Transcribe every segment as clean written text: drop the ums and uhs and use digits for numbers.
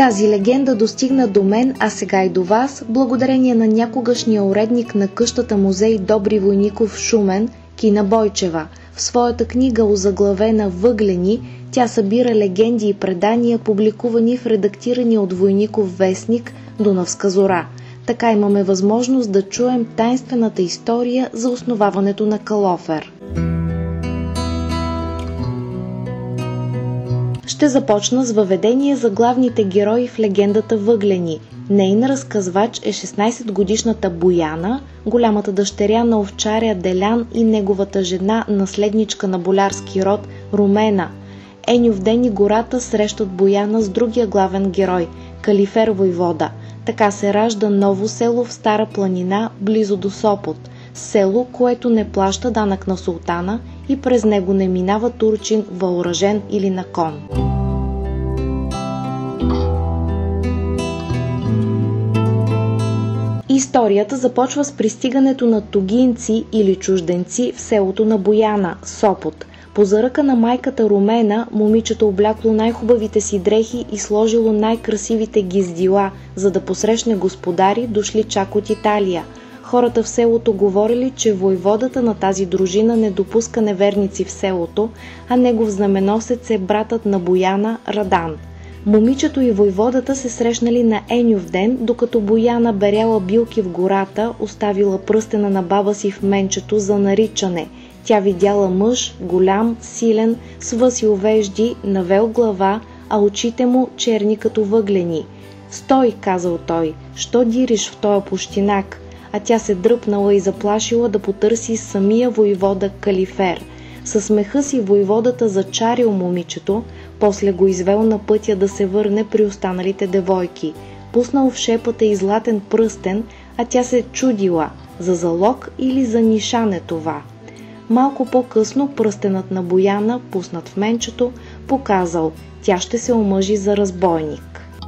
Тази легенда достигна до мен, а сега и до вас, благодарение на някогашния уредник на къщата музей Добри Войников в Шумен, Кина Бойчева. В своята книга, озаглавена "Въглени", тя събира легенди и предания, публикувани в редактирания от Войников вестник "Дунавска зора". Така имаме възможност да чуем таинствената история за основаването на Калофер. Ще започна с въведение за главните герои в легендата Въглени. Нейн разказвач е 16-годишната Бояна, голямата дъщеря на овчаря Делян и неговата жена, наследничка на болярски род Румена. Еню в ден и гората срещат Бояна с другия главен герой – Калифер войвода. Така се ражда ново село в Стара планина, близо до Сопот. Село, което не плаща данък на султана и през него не минава турчин, въоръжен или на кон. Историята започва с пристигането на тугинци или чужденци в селото на Бояна, Сопот. По заръка на майката Румена, момичето облякло най-хубавите си дрехи и сложило най-красивите гиздила, за да посрещне господари, дошли чак от Италия. Хората в селото говорили, че войводата на тази дружина не допуска неверници в селото, а негов знаменосец е братът на Бояна Радан. Момичето и войводата се срещнали на Енюв ден, докато Бояна беряла билки в гората, оставила пръстена на баба си в менчето за наричане. Тя видяла мъж, голям, силен, с въси увежди, навел глава, а очите му черни като въглени. "Стой", казал той, "що дириш в тоя пущинак?" А тя се дръпнала и заплашила да потърси самия войвода Калифер. Със смеха си войводата зачарил момичето, после го извел на пътя да се върне при останалите девойки. Пуснал в шепата и златен пръстен, а тя се чудила за залог или за нишане това. Малко по-късно пръстенът на Бояна, пуснат в менчето, показал, тя ще се омъжи за разбойник.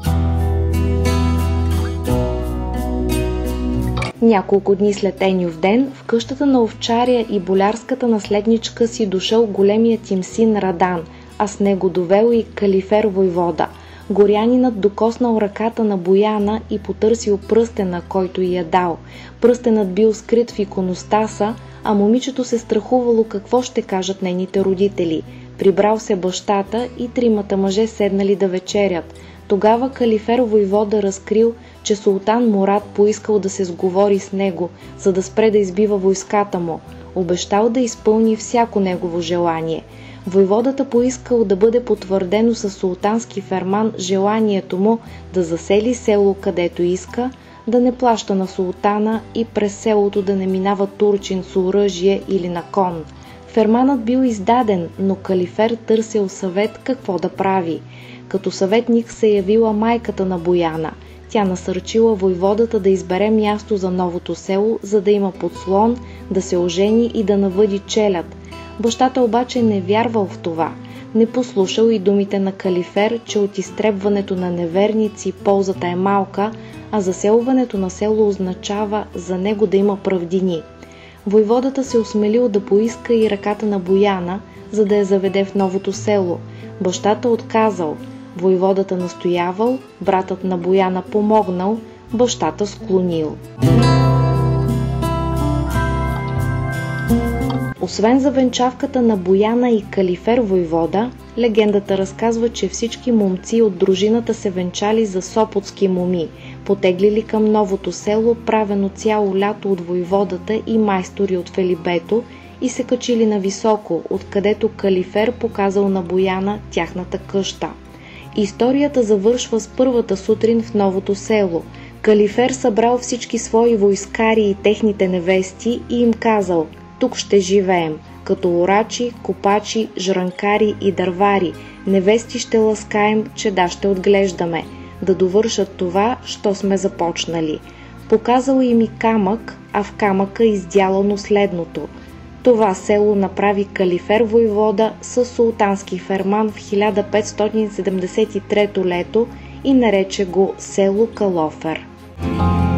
Няколко дни след Енюв ден, в къщата на овчаря и болярската наследничка си дошъл големият им син Радан, а с него довел и Калифер войвода. Горянинът докоснал ръката на Бояна и потърсил пръстена, който й е дал. Пръстенът бил скрит в иконостаса, а момичето се страхувало какво ще кажат нейните родители. Прибрал се бащата и тримата мъже седнали да вечерят. Тогава Калифер войвода разкрил, че султан Мурад поискал да се сговори с него, за да спре да избива войската му. Обещал да изпълни всяко негово желание. Войводата поискал да бъде потвърдено със султански ферман желанието му да засели село където иска, да не плаща на султана и през селото да не минава турчин с оръжие или на кон. Ферманът бил издаден, но Калифер търсил съвет какво да прави. Като съветник се явила майката на Бояна. Тя насърчила войводата да избере място за новото село, за да има подслон, да се ожени и да навъди челяд. Бащата обаче не вярвал в това. Не послушал и думите на Калифер, че от изтребването на неверници ползата е малка, а заселването на село означава за него да има правдини. Войводата се осмелил да поиска и ръката на Бояна, за да я заведе в новото село. Бащата отказал. Войводата настоявал, братът на Бояна помогнал, бащата склонил. Освен за венчавката на Бояна и Калифер войвода, легендата разказва, че всички момци от дружината се венчали за сопотски моми, потеглили към новото село, правено цяло лято от войводата и майстори от Фелибето, и се качили на високо, откъдето Калифер показал на Бояна тяхната къща. Историята завършва с първата сутрин в новото село. Калифер събрал всички свои войскари и техните невести и им казал: "Тук ще живеем, като орачи, копачи, жранкари и дървари. Невести ще ласкаем, чеда ще отглеждаме. Да довършат това, що сме започнали." Показал им и камък, а в камъка издялано следното: това село направи Калифер войвода със султански ферман в 1573 лето и нарече го село Калофер.